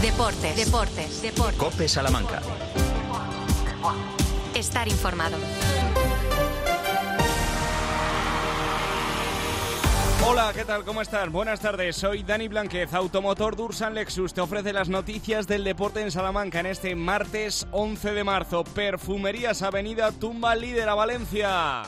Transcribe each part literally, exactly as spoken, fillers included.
Deportes, deportes, deportes. COPE Salamanca. Estar informado. Hola, ¿qué tal? ¿Cómo estás? Buenas tardes, soy Dani Blanquez. Automotor Dursan Lexus te ofrece las noticias del deporte en Salamanca en este martes once de marzo. Perfumerías Avenida tumba al líder a Valencia.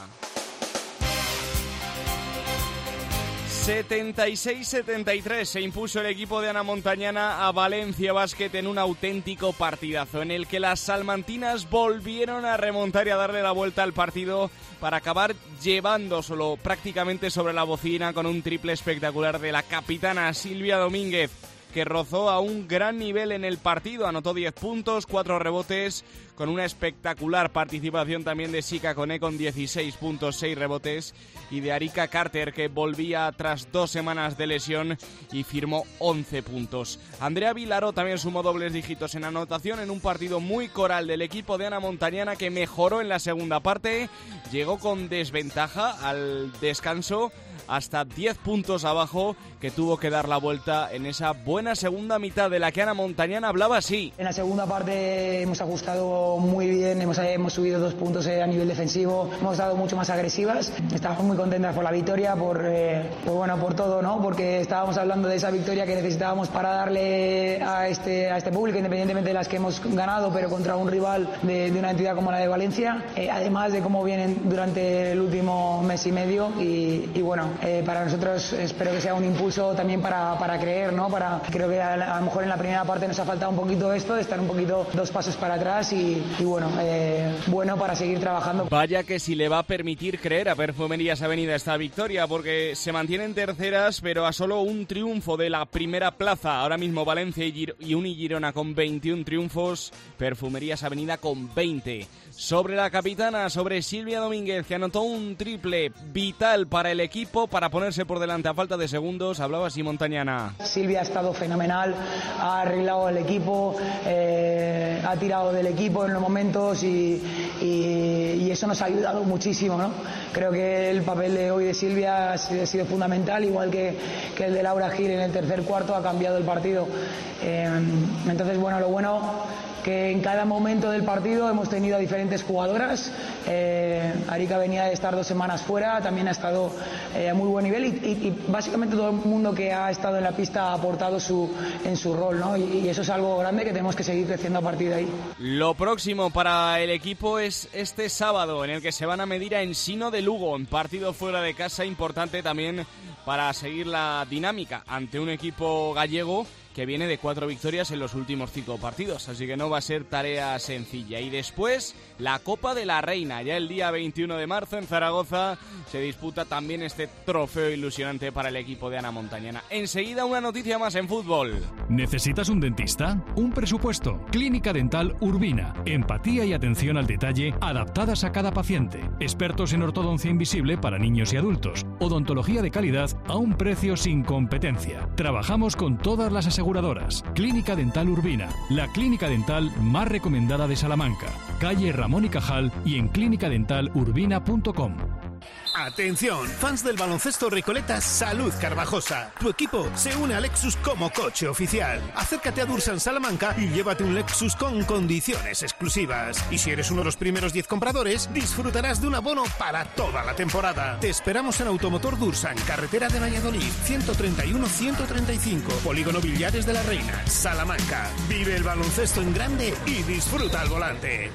setenta y seis setenta y tres se impuso el equipo de Ana Montañana a Valencia Basket en un auténtico partidazo en el que las salmantinas volvieron a remontar y a darle la vuelta al partido para acabar llevándoselo prácticamente sobre la bocina con un triple espectacular de la capitana Silvia Domínguez, que rozó a un gran nivel en el partido. Anotó diez puntos, cuatro rebotes, con una espectacular participación también de Sika Koné con dieciséis puntos, seis rebotes, y de Arika Carter, que volvía tras dos semanas de lesión y firmó once puntos. Andrea Vilaró también sumó dobles dígitos en anotación en un partido muy coral del equipo de Ana Montañana, que mejoró en la segunda parte, llegó con desventaja al descanso hasta diez puntos abajo, que tuvo que dar la vuelta en esa buena segunda mitad de la que Ana Montañana hablaba así. En la segunda parte hemos ajustado muy bien, hemos, hemos subido dos puntos a nivel defensivo, hemos estado mucho más agresivas. Estábamos muy contentas por la victoria, por, eh, por, bueno, por todo, ¿no? Porque estábamos hablando de esa victoria que necesitábamos para darle a este, a este público, independientemente de las que hemos ganado, pero contra un rival de, de una entidad como la de Valencia, eh, además de cómo vienen durante el último mes y medio, y, y bueno, eh, para nosotros espero que sea un impulso también para, para creer, ¿no? Para, creo que a, a lo mejor en la primera parte nos ha faltado un poquito esto, de estar un poquito dos pasos para atrás, y, y bueno, eh, bueno para seguir trabajando. Vaya que si le va a permitir creer a Perfumerías Avenida esta victoria, porque se mantienen terceras, pero a solo un triunfo de la primera plaza. Ahora mismo Valencia y, Gir- y Uni Girona con veintiún triunfos, Perfumerías Avenida con veinte. Sobre la capitana, sobre Silvia Domínguez, que anotó un triple vital para el equipo, para ponerse por delante a falta de segundos, hablaba así Montañana. Silvia ha estado fenomenal, ha arreglado el equipo, eh, ha tirado del equipo en los momentos, y, y, y eso nos ha ayudado muchísimo, ¿no? Creo que el papel de hoy de Silvia ha sido, ha sido fundamental, igual que, que el de Laura Gil en el tercer cuarto ha cambiado el partido. Eh, entonces, bueno, lo bueno que en cada momento del partido hemos tenido a diferentes jugadoras. Eh, Arika venía de estar dos semanas fuera, también ha estado eh, a muy buen nivel, y, y, y básicamente todo el mundo que ha estado en la pista ha aportado su, en su rol, ¿no? Y, y eso es algo grande que tenemos que seguir creciendo a partir de ahí. Lo próximo para el equipo es este sábado, en el que se van a medir a Ensino de Lugo, en partido fuera de casa importante también para seguir la dinámica ante un equipo gallego que viene de cuatro victorias en los últimos cinco partidos, así que no va a ser tarea sencilla. Y después, la Copa de la Reina, ya el día veintiuno de marzo en Zaragoza, se disputa también este trofeo ilusionante para el equipo de Ana Montañana. Enseguida una noticia más en fútbol. ¿Necesitas un dentista? ¿Un presupuesto? Clínica Dental Urbina. Empatía y atención al detalle adaptadas a cada paciente. Expertos en ortodoncia invisible para niños y adultos. Odontología de calidad a un precio sin competencia. Trabajamos con todas las aseguradoras. Clínica Dental Urbina, la clínica dental más recomendada de Salamanca. Calle Ramón y Cajal y en clínica dental urbina punto com. Atención, fans del baloncesto Recoletas Salud Carvajosa. Tu equipo se une a Lexus como coche oficial. Acércate a Dursan Salamanca y llévate un Lexus con condiciones exclusivas. Y si eres uno de los primeros diez compradores, disfrutarás de un abono para toda la temporada. Te esperamos en Automotor Dursan, carretera de Valladolid, ciento treinta y uno ciento treinta y cinco, Polígono Villares de la Reina, Salamanca. Vive el baloncesto en grande y disfruta al volante.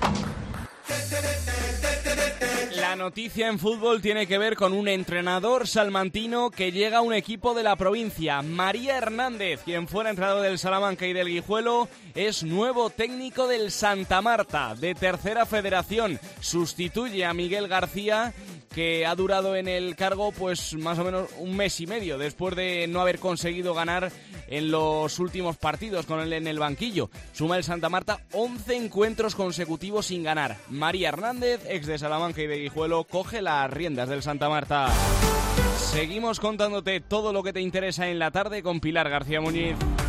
La noticia en fútbol tiene que ver con un entrenador salmantino que llega a un equipo de la provincia. María Hernández, quien fuera entrenador del Salamanca y del Guijuelo, es nuevo técnico del Santa Marta, de Tercera Federación. Sustituye a Miguel García, que ha durado en el cargo pues más o menos un mes y medio, después de no haber conseguido ganar en los últimos partidos con él en el banquillo. Suma el Santa Marta once encuentros consecutivos sin ganar. María Hernández, ex de Salamanca y de Guijuelo, coge las riendas del Santa Marta. Seguimos contándote todo lo que te interesa en la tarde con Pilar García Muñiz.